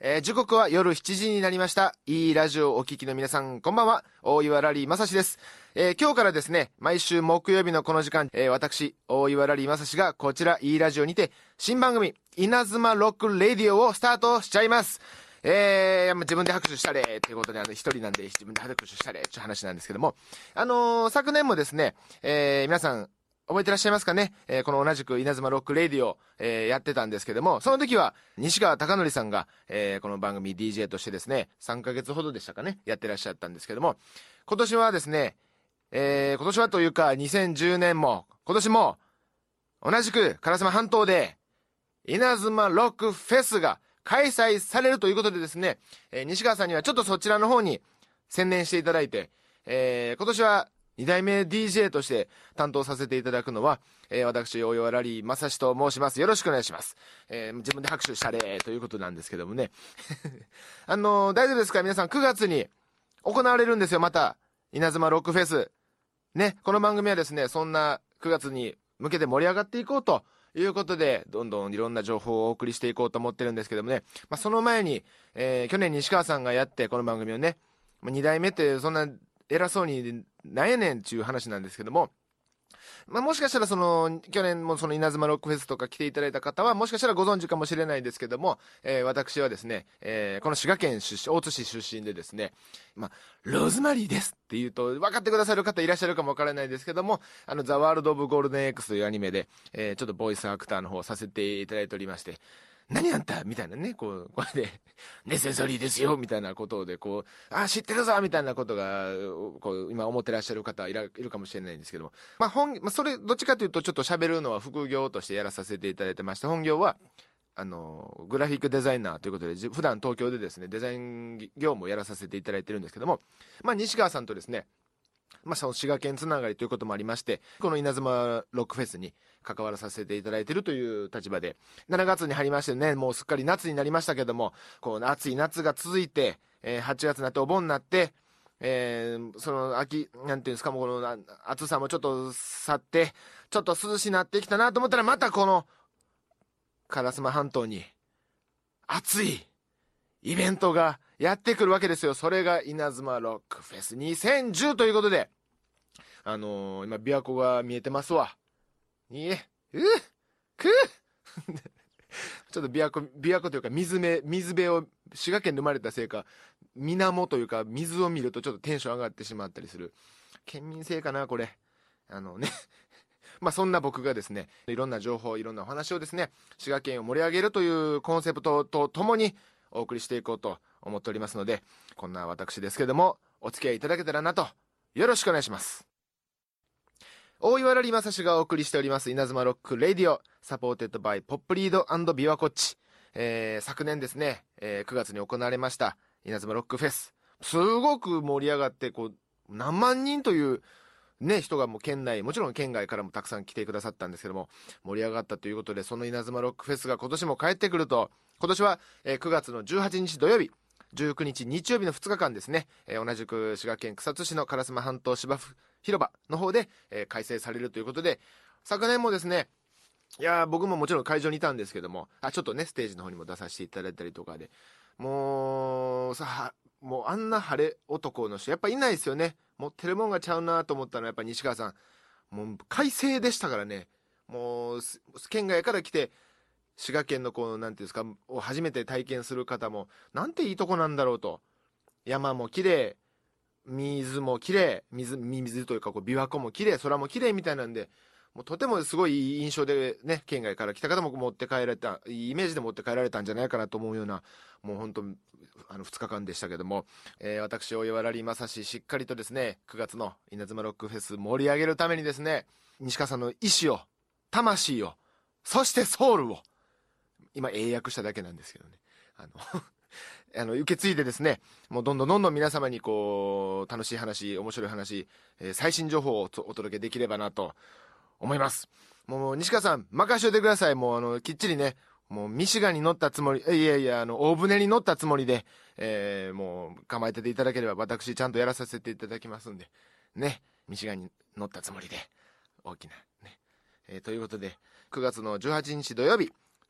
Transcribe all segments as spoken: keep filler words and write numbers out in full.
えー、時刻は夜しちじになりました。いいラジオをお聞きの皆さん、こんばんは。大岩ラリー正史です。えー、今日からですね、毎週木曜日のこの時間、えー、私、大岩ラリー正史がこちら、いいラジオにて、新番組、稲妻ロックレディオをスタートしちゃいます。えー、自分で拍手したれということで、あの、一人なんで自分で拍手したれっていう話なんですけども、あのー、昨年もですね、えー、皆さん、覚えてらっしゃいますかね、えー、この同じく稲妻ロックレディオ、えー、やってたんですけども、その時は西川貴教さんが、えー、この番組 ディージェー としてですね、さんかげつほどでしたかね、やってらっしゃったんですけども、今年はですね、えー、今年はというかにせんじゅうねんも、今年も同じく烏丸半島で稲妻ロックフェスが開催されるということでですね、えー、西川さんにはちょっとそちらの方に専念していただいて、えー、今年はに代目 ディージェー として担当させていただくのは、えー、私、大岩ラリー正史と申します。よろしくお願いします。えー、自分で拍手したれということなんですけどもね。あのー、大丈夫ですか皆さん、くがつに行われるんですよ、また。稲妻ロックフェス。ね、この番組はですね、そんなくがつに向けて盛り上がっていこうということで、どんどんいろんな情報をお送りしていこうと思ってるんですけどもね。まあ、その前に、えー、去年西川さんがやって、この番組をね、に代目ってそんな偉そうになんやねんっていう話なんですけども、まあ、もしかしたらその去年もその稲妻ロックフェスとか来ていただいた方はもしかしたらご存知かもしれないですけども、えー、私はですね、えー、この滋賀県出身、大津市出身でですね、まあ、ローズマリーですって言うと分かってくださる方いらっしゃるかも分からないですけども、あのザ・ワールド・オブ・ゴールデン X というアニメで、えー、ちょっとボイスアクターの方をさせていただいておりまして、何あんたみたいなね、こう、これで、ネセサリーですよみたいなことで、こう、あ、知ってるぞみたいなことが、こう、今思ってらっしゃる方いらいるかもしれないんですけども、まあ、本、まあ、それ、どっちかというと、ちょっと喋るのは副業としてやらさせていただいてまして、本業は、あの、グラフィックデザイナーということで、普段東京でですね、デザイン業務をやらさせていただいてるんですけども、まあ、西川さんとですね、まあ、その滋賀県つながりということもありまして、この稲妻ロックフェスに関わらさせていただいているという立場で、しちがつに入りましてね、もうすっかり夏になりましたけども、こう暑い夏が続いて、えー、はちがつになってお盆になって、えー、その秋、なんていうんですか、もうこの暑さもちょっと去って、ちょっと涼しになってきたなと思ったら、またこの烏丸半島に暑いイベントがやってくるわけですよ。それが稲妻ロックフェスにせんじゅうということで、あのー、今琵琶湖が見えてますわ。いいえ、うっくちょっと琵琶湖、琵琶湖というか水辺、水辺を滋賀県で生まれたせいか、水面というか水を見るとちょっとテンション上がってしまったりする。県民性かな、これ。あのね。まあそんな僕がですね、いろんな情報、いろんなお話をですね、滋賀県を盛り上げるというコンセプトとともにお送りしていこうと思っておりますので、こんな私ですけども、お付き合いいただけたらなと、よろしくお願いします。大岩良理正史がお送りしております稲妻ロックレディオ、サポーテッドバイポップリード&琵琶湖っち、えー、昨年ですね、えー、くがつに行われました稲妻ロックフェス、すごく盛り上がって、こう何万人というね、人がもう県内、もちろん県外からもたくさん来てくださったんですけども、盛り上がったということで、その稲妻ロックフェスが今年も帰ってくると、今年は、えー、くがつのじゅうはちにち土曜日、じゅうくにち日曜日のふつかかんですね、えー、同じく滋賀県草津市の烏丸半島芝生広場の方で、えー、開催されるということで、昨年もですね、いや僕ももちろん会場にいたんですけども、あちょっとねステージの方にも出させていただいたりとかで、もうさもうあんな晴れ男の人やっぱいないですよね。持ってるもんがちゃうなと思ったのはやっぱ西川さん、もう快晴でしたからね。もう県外から来て滋賀県のこうなんていうんですかを初めて体験する方もなんていいとこなんだろうと、山も綺麗、水も綺麗、水水というかこう琵琶湖も綺麗、空も綺麗みたいなんで、もうとてもすごいいい印象でね、県外から来た方も持って帰られた、いいイメージで持って帰られたんじゃないかなと思うような、もう本当あのふつかかんでしたけども、えー、私大岩良理正史しっかりとですね、くがつの稲妻ロックフェス盛り上げるためにですね、西川さんの意志を、魂を、そしてソウルを今英訳しただけなんですけどね、あのあの受け継いでですね、もうどんどんどんどん皆様にこう楽しい話、面白い話、えー、最新情報をお届けできればなと思います。もう西川さん任せておいてください。もうあのきっちりね、もうミシガンに乗ったつもり、いやいやあの大船に乗ったつもりで、えー、もう構えてていただければ私ちゃんとやらさせていただきますんでね、ミシガンに乗ったつもりで大きなね、えー、ということでくがつのじゅうはちにち土曜日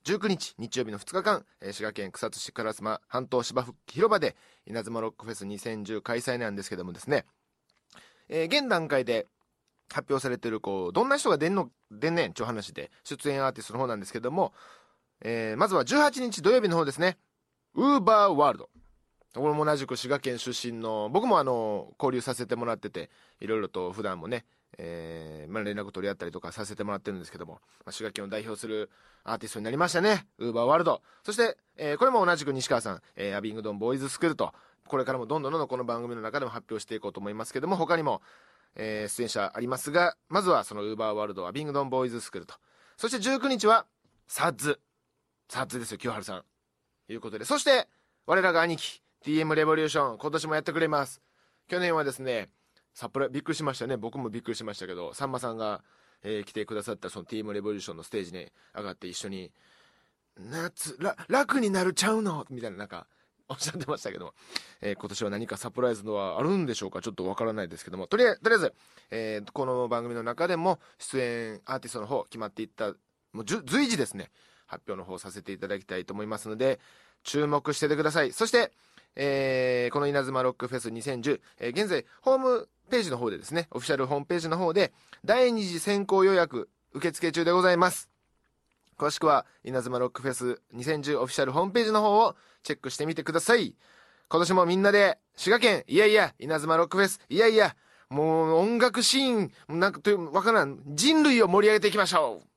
じゅうくにち日曜日のふつかかん、えー滋賀県草津市烏丸半島芝復帰広場で稲妻ロックフェスにせんじゅう開催なんですけどもですね、えー現段階で発表されてるこうどんな人が出んの出んねんちゅう話で出演アーティストの方なんですけども、えーまずはじゅうはちにち土曜日の方ですね、ウーバーワールド。これも同じく滋賀県出身の僕もあの交流させてもらってて、いろいろと普段もね、えーまあ、連絡取り合ったりとかさせてもらってるんですけども、まあ、滋賀県を代表するアーティストになりましたね、ウーバーワールド。そして、えーこれも同じく西川さん、えーアビングドンボーイズスクールと、これからもどんどんどんどんこの番組の中でも発表していこうと思いますけども、他にも、えー出演者ありますが、まずはそのウーバーワールドアビングドンボーイズスクールと、そしてじゅうくにちはサッズサッズですよ、清春さんということで、そして我らが兄貴 ティーエム レボリューション、今年もやってくれます。去年はですね、サプライびっくりしましたね。僕もびっくりしましたけど、さんまさんが、えー来てくださったその ティーエム レボリューションのステージに上がって一緒に夏ら楽になるちゃうのみたいななんかおっしゃってましたけども、えー今年は何かサプライズのはあるんでしょうか、ちょっとわからないですけども、とりあえずとりあえず、えーこの番組の中でも出演アーティストの方決まっていった、もうじゅ随時ですね発表の方させていただきたいと思いますので注目しててください。そして、えーこの稲妻ロックフェスにせんじゅう、えー現在ホームページの方でですね、オフィシャルホームページの方でだいに次先行予約受付中でございます。詳しくは稲妻ロックフェスにせんじゅうオフィシャルホームページの方をチェックしてみてください。今年もみんなで滋賀県、いやいや稲妻ロックフェス、いやいやもう音楽シーンなんかというわからん人類を盛り上げていきましょう。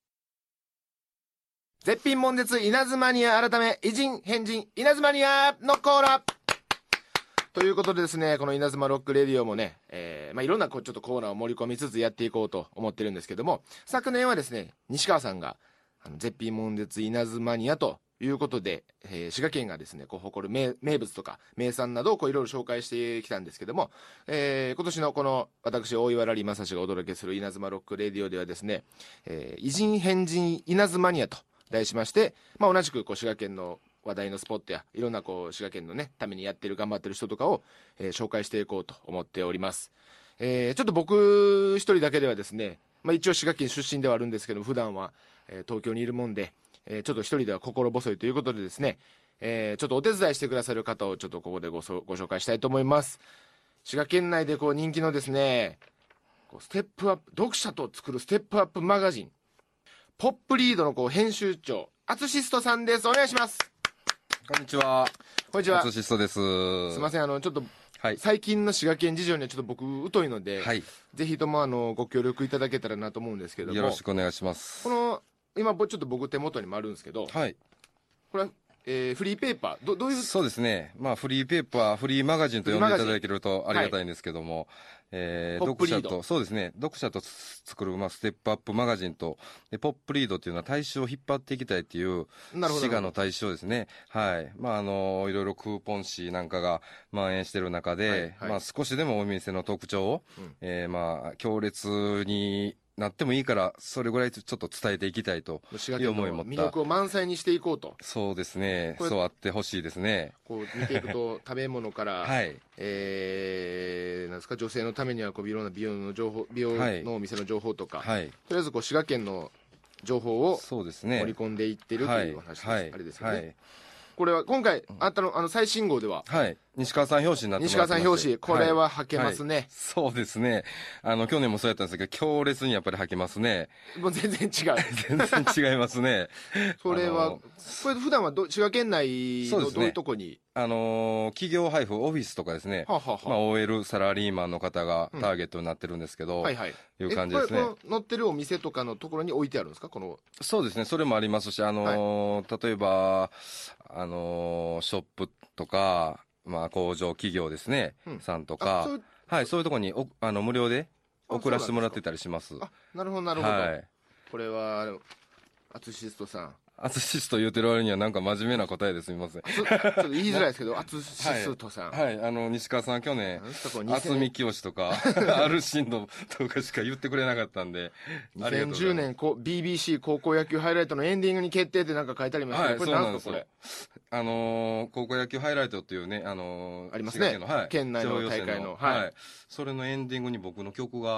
絶品悶絶稲妻ニア改め偉人変人稲妻ニアのコーナーということでですね、この稲妻ロックレディオもね、えーまあ、いろんなこうちょっとコーナーを盛り込みつつやっていこうと思ってるんですけども、昨年はですね西川さんがあの絶品悶絶稲妻ニアということで、えー滋賀県がですねこう誇る 名, 名物とか名産などをこういろいろ紹介してきたんですけども、えー今年のこの私大岩良理正史がお届けする稲妻ロックレディオではですね、えー偉人変人稲妻ニアと題しまして、まあ、同じくこう滋賀県の話題のスポットやいろんなこう滋賀県のねためにやってる頑張ってる人とかを、えー紹介していこうと思っております。えーちょっと僕一人だけではですね、まあ、一応滋賀県出身ではあるんですけど普段は、えー東京にいるもんで、えーちょっと一人では心細いということでですね、えーちょっとお手伝いしてくださる方をちょっとここでごそご紹介したいと思います。滋賀県内でこう人気のですねこうステップアップ読者と作るステップアップマガジンポップリードのこう編集長アツシストさんです。お願いします。 こんにちは。 こんにちは。 アツシストです。 すいません、あのちょっと、 はい。 最近の滋賀県事情にはちょっと僕疎いので、 はい。 ぜひともあのご協力いただけたらなと思うんですけども、 よろしくお願いします。 この今ぼちょっと僕手元にもあるんですけど、 はい。 これは、えーフリーペーパーどどういうそうですね。まあフリーペーパー、フリーマガジンと呼んでいただけるとありがたいんですけども、えーポップリード読者とそうですね。読者と作るまあステップアップマガジンとでポップリードっていうのは大衆を引っ張っていきたいっていうなるほど滋賀の大衆ですね。はい。まああのいろいろクーポン誌なんかが蔓延している中で、 はいはいまあ少しでもお店の特徴を、 うんえーまあ強烈になってもいいからそれぐらいちょっと伝えていきたいと滋賀県のいう思いを持った魅力を満載にしていこうと。 そうですねこれそうあってほしいですねこう見ていくと食べ物から、 はいえーなんですか女性のためにはこういろんな美容の情報美容はいのお店の情報とか、 はいとりあえずこう滋賀県の情報をそうですね盛り込んでいってるというお話です、 はいあれですよね、 はいこれは今回あったのあの最新号でははい西川さん表紙になっても西らってまして川さん表紙これは履けますね、 はいそうですねあの去年もそうやったんですけど強烈にやっぱり履けますねもう全然違う全然違いますねそれはあのこれ普段はど滋賀県内そうですねのどういうとこに、 あのー企業配布オフィスとかですね、 はあはあはあまあ、オーエル サラリーマンの方がターゲットになってるんですけど、 はいはいいう感じですねえこれこの載ってるお店とかのところに置いてあるんですかこのそうですねそれもありますし、あのー例えば、あのーショップとか、まあ、工場企業ですね、 うんさんとあかそういうはいそういうところにおあの無料であ送らせてもらってたりしますあなるほどなるほど、 はいこれはアツシストさんアツシスト言うてる割にはなんか真面目な答えですみませんちょちょっと言いづらいですけどアツシストさん、 はいあの西川さん去年なんすかこの渥美清とかアルシンドとかしか言ってくれなかったんでありがとうござ 2010 います年こう ビービーシー 高校野球ハイライトのエンディングに決定ってなんか書いてありますけど、 はいこれそうなんですよなんすかこれあのー高校野球ハイライトっていうね、あのーありますね滋賀県の、はい、 県内の上予選大会のは、 はいいそれのエンディングに僕の曲が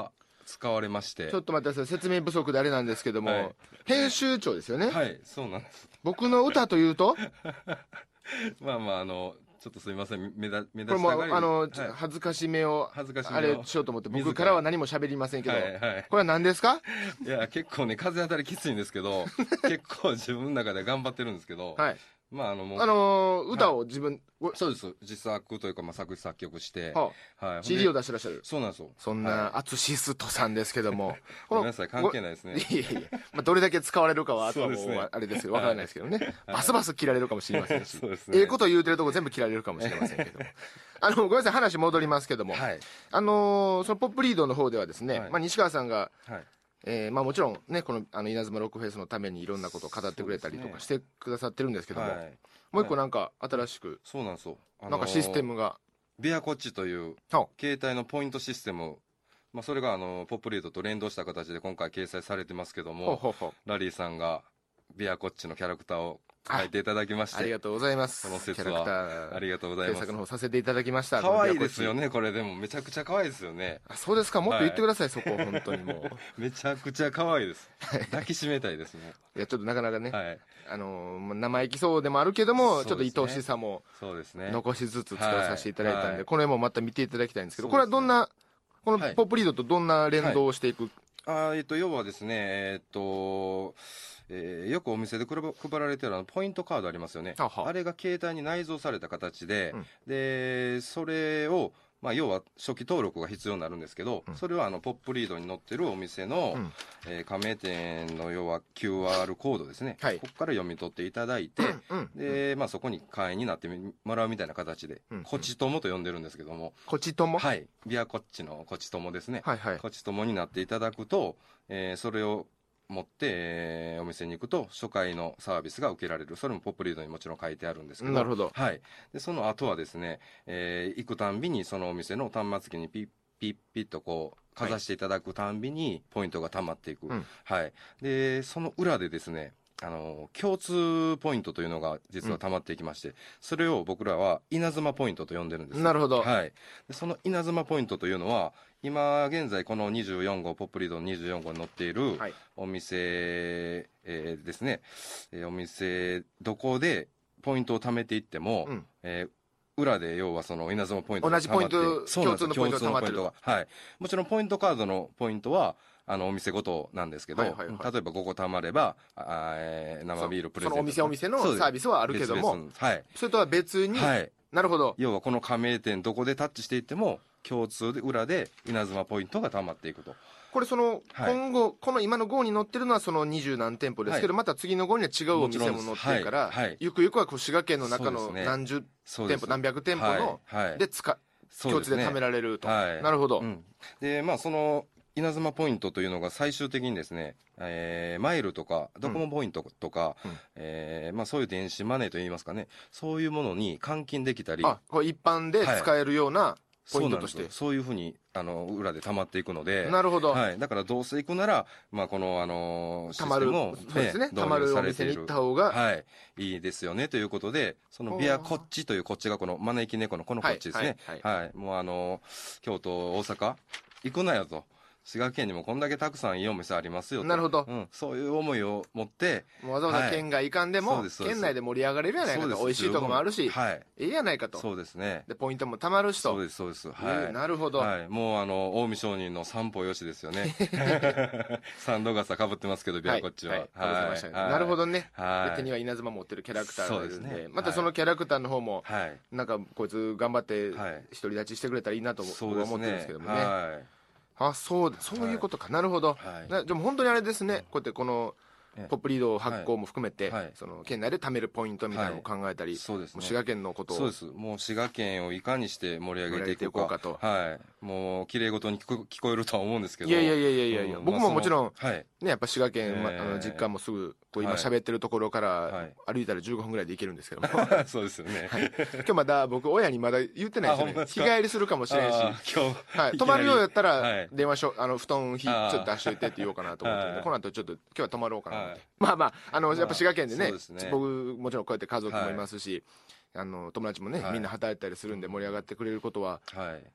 使われまして。 ちょっと待ってください、説明不足であれなんですけども、 はい、 編集長ですよね。 はい、そうなんです。 僕の歌というとまあまあ、あの、ちょっとすみません、目立目これもう、あの、 はい、 恥ずかしめを、 恥ずかしめをあれしようと思って、僕からは何も喋りませんけど、 はいはい、 これは何ですか？ いや、結構ね、風当たりきついんですけど、結構自分の中で頑張ってるんですけど、 はい。 まあ、あの、もう、 あのー、歌を自分、 はい、そうです。自作というか、まあ、作詞作曲して、 はあ、はい、シーディー を出してらっしゃる。 そうなんですよ。 そんな、アツシストさんですけども。 ごめんなさい、関係ないですね。 いやいやいや、まあ、どれだけ使われるかは、あとはもう、あれですけど、わからないですけどね。バスバス切られるかもしれませんし。そうですね。ええこと言うてるとこ全部切られるかもしれませんけども。あの、ごめんなさい、話戻りますけども。はい。あのー、そのポップリードの方ではですね、はい、まあ、西川さんが、はい、えー、まあもちろんね、この、あの、稲妻ロックフェスのためにいろんなことを語ってくれたりとかしてくださってるんですけども、はい、もう一個なんか新しく、 そうなんですよ。 あのー、なんかシステムが。 ビアコッチという、携帯のポイントシステム、まあそれがあの、ポップリードと連動した形で今回掲載されてますけども、ほうほうほう、ラリーさんがビアコッチのキャラクターを書いていただきまして、 ありがとうございます。 この説はありがとうございます。 制作の方させていただきました。 可愛いですよね、これでもめちゃくちゃ可愛いですよね。 あ、そうですか、もっと言ってください、はい、そこ本当にもうめちゃくちゃ可愛いです。抱きしめたいですね。 いや、ちょっとなかなかね、はい、あのー、生意気そうでもあるけども、ね、ちょっと愛おしさも残しつつ使わさせていただいたんで、はいはい、これもまた見ていただきたいんですけど、これはどんな、このポップリードとどんな連動をしていく、 はいはい、あえっと要はですね、えー、っとえー、よくお店で配られてるあのポイントカードありますよね。ははあれが携帯に内蔵された形で、うん、でそれを、まあ、要は初期登録が必要になるんですけど、うん、それはあのポップリードに載ってるお店の、うん、えー、加盟店の要は キューアール コードですね、はい、ここから読み取っていただいて、うんうん、でまあ、そこに会員になってもらうみたいな形で、うんうん、こちともと呼んでるんですけども、 こちとも、 はい、ビアコッチのこちともですね、はいはい、こちともになっていただくと、えー、それを持って、えー、お店に行くと初回のサービスが受けられる。それもポップリードにもちろん書いてあるんですけど、 なるほど、 はい、でその後はですね、えー、行くたんびにそのお店の端末機にピッピッピッとこうかざしていただくたんびにポイントが溜まっていく、はい、はい、でその裏でですね、あの共通ポイントというのが実は溜まっていきまして、うん、それを僕らは稲妻ポイントと呼んでるんです。 なるほど、 はい、でその稲妻ポイントというのは今現在このにじゅうよん号ポップリードのにじゅうよん号に載っているお店、はい、えー、ですね、えー、お店どこでポイントを貯めていっても、うん、えー、裏で要はその稲妻ポイントが溜まって、 同じポイント、共通のポイントが溜まってる、 はい、もちろんポイントカードのポイントはあのお店ごとなんですけど、はいはいはい、例えばごこ貯まればあ、えー、生ビールプレゼント、 そのお店お店のサービスはあるけども、はい、それとは別に、はい、なるほど、 要はこの加盟店どこでタッチしていっても共通で裏で稲妻ポイントが溜まっていくと。 これその、はい、今後この今の号に載ってるのはその二十何店舗ですけど、はい、また次の号には違うお店も載ってるから、はいはい、ゆくゆくはこう滋賀県の中の何十店舗、何百店舗の、はいはい、で使共通で貯められると、はい、なるほど、うん、 でまあその稲妻ポイントというのが最終的にですね、えー、マイルとかドコモポイントとか、うん、えー、まあ、そういう電子マネーといいますかね、そういうものに換金できたり、 あ、これ一般で使えるような、はい、ポイントとして、 そう、そういうふうにあの裏で溜まっていくので、 なるほど、 はい、だからどうせ行くなら、まあ、この、あのシステムを、ね、 そうですね、溜まるお店に行った方が、 はい、いいですよねということで、そのビアこっちというこっちがこの招き猫のこのこっちですね、はい、はいはい、もうあの京都大阪行くなよと。滋賀県にもこんだけたくさんいいお店ありますよと。 なるほど、 うん、そういう思いを持ってわざわざ県外行かんでも、はい、県内で盛り上がれるやないかと、美味しいとこもあるし、はい、ええやないかと。 そうですね。 でポイントもたまるしと。 そうですそうです、はい、 えー、なるほど、 はい、もうあの近江商人の三歩よしですよね。三度傘かぶってますけどビアこっちは、はい、 はい、はい、なるほどね、はい、で手には稲妻持ってるキャラクターがいるん で, で、ね、またそのキャラクターの方も、はい、なんかこいつ頑張って独り立ちしてくれたらいいなと僕は思ってるんですけどもね。はい、あ、そうそういうことか、はい、なるほど、はい、でも本当にあれですね、こうやってこのポップリード発行も含めて、はい、その県内で貯めるポイントみたいなのを考えたり、はい、そうですね、滋賀県のことを、 そうです、もう滋賀県をいかにして盛り上げていこうかと、はい、もう綺麗事に聞こ聞こえるとは思うんですけど、 いやいやいやいやいやいや、うん、僕ももちろん、はい、ね、やっぱ滋賀県、えーま、あの実家もすぐこう今喋ってるところから歩いたらじゅうごふんぐらいで行けるんですけども、 はい、そうですよね、はい、 今日まだ僕親にまだ言ってないですよね、日帰りするかもしれんし、今日、はい、泊まるようやったら電話しょ、あの布団ひちょっと出しといてって言おうかなと思って、この後ちょっと今日は泊まろうかなと思って、まあまああのやっぱ滋賀県でね、ね、僕もちろんこうやって家族もいますし、はい、あの友達もね、はい、みんな働いたりするんで盛り上がってくれることは、はい、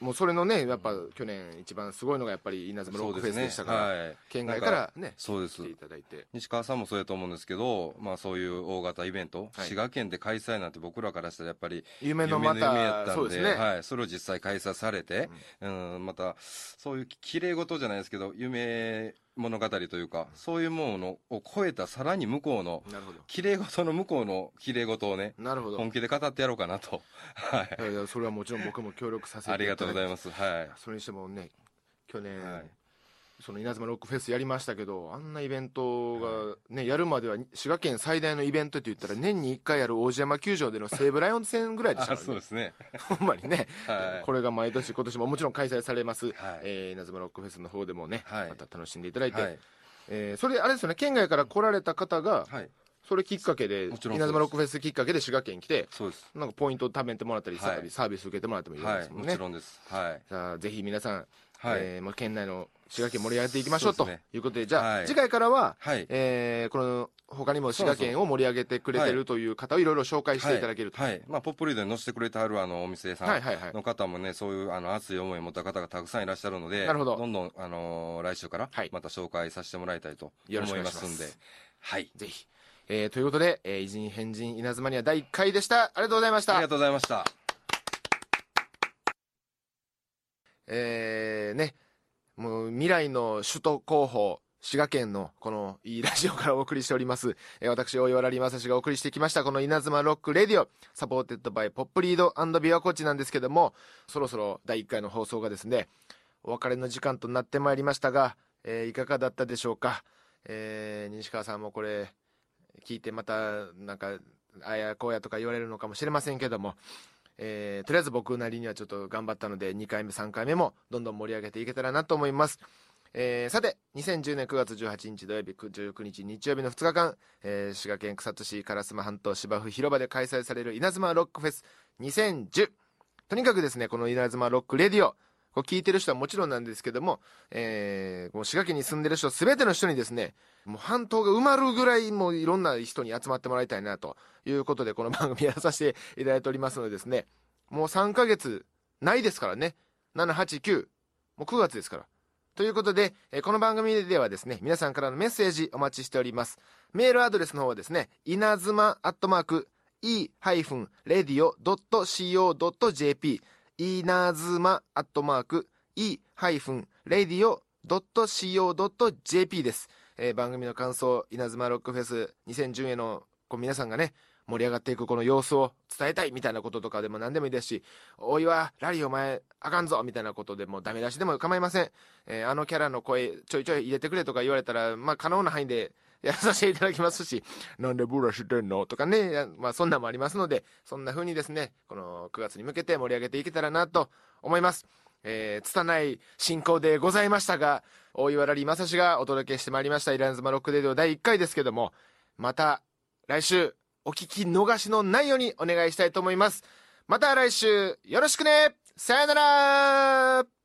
もうそれのねやっぱ去年一番すごいのがやっぱり稲妻ロックフェスでしたから、ねはい、県外からねそうです来ていただいて、 西川さんもそうやと思うんですけど、まあ、そういう大型イベント、はい、滋賀県で開催なんて僕らからしたらやっぱり夢のまた夢やったんで、 そうですね、 はい、それを実際開催されて、うん、うんまたそういう綺麗事じゃないですけど夢物語というか、そういうものを超えたさらに向こうの綺麗事の向こうの綺麗事をね、なるほど本気で語ってやろうかなと、 はい、いやいやそれはもちろん僕も協力させていただいてありがとうございます、はい、 それにしてもね去年、はい、その稲妻ロックフェスやりましたけど、あんなイベントが、ね、やるまでは滋賀県最大のイベントといったら年にいっかいやる王子山球場での西武ライオンズ戦ぐらいでしたからね。 そうですねほんまにね、はい、これが毎年今年ももちろん開催されます、はいえー、稲妻ロックフェスの方でもね、はい、また楽しんでいただいて、はいえー、それあれですよね、県外から来られた方が、はいそれきっかけで稲妻ロックフェスきっかけで滋賀県来てそうですなんかポイントを貯めてもらったり、はい、サービス受けてもらってもいいですもんね、 はい、もちろんです、はい、 じゃあぜひ皆さん、はいえー、もう県内の滋賀県盛り上げていきましょうということで、じゃあ、はい、次回からは、はいえー、この他にも滋賀県を盛り上げてくれてるという方をいろいろ紹介していただけると、 はいはいまあ、ポップリードに載せてくれてあるあのお店さんの方もね、そういうあの熱い思いを持った方がたくさんいらっしゃるので、なるほどどんどん、あのー、来週からまた紹介させてもらいたいと思いますんで、はい、 ぜひえー、ということで、えー、偉人変人稲妻にはだいいっかいでした。ありがとうございました。 ありがとうございました。 えー、ね、もう未来の首都候補、滋賀県のこのいいラジオからお送りしております。えー、私、大岩良理正史がお送りしてきました、この稲妻ロックレディオ、サポーテッドバイポップリード&琵琶湖地なんですけども、そろそろだいいっかいの放送がですね、お別れの時間となってまいりましたが、えー、いかがだったでしょうか。えー、西川さんもこれ、聞いてまたなんかあやこうやとか言われるのかもしれませんけども、えー、とりあえず僕なりにはちょっと頑張ったのでにかいめさんかいめもどんどん盛り上げていけたらなと思います。えー、さてにせんじゅうねんくがつじゅうはちにち土曜日じゅうくにち日曜日のふつかかん、えー、滋賀県草津市烏丸半島芝生広場で開催される稲妻ロックフェスにせんじゅう、とにかくですねこの稲妻ロックレディオこう聞いてる人はもちろんなんですけども、えー、もう滋賀県に住んでる人全ての人にですねもう半島が埋まるぐらいもういろんな人に集まってもらいたいなということでこの番組やらさせていただいておりますのでですね、もうさんかげつないですからね、なな、はち、きゅうもうくがつですからということで、えー、この番組ではですね皆さんからのメッセージお待ちしております。メールアドレスの方はですね稲妻アットマーク イーレディオ ドット シーオー ドット ジェーピー 稲妻アットマーク イーレディオ ドット シーオー ドット ジェーピー です。えー、番組の感想、稲妻ロックフェスにせんじゅうへのこう皆さんがね盛り上がっていくこの様子を伝えたいみたいなこととかでも何でもいいですし、おいはラリーお前あかんぞみたいなことでもダメ出しでも構いません。えー、あのキャラの声ちょいちょい入れてくれとか言われたらまあ可能な範囲でやらさせていただきますし、なんでブラシしてんのとかね、まあそんなんもありますので、そんな風にですねこのくがつに向けて盛り上げていけたらなと思います。えー、拙い進行でございましたが、大岩良理正史がお届けしてまいりました稲妻ロックレディオだいいっかいですけども、また来週お聞き逃しのないようにお願いしたいと思います。また来週よろしくね、さよなら。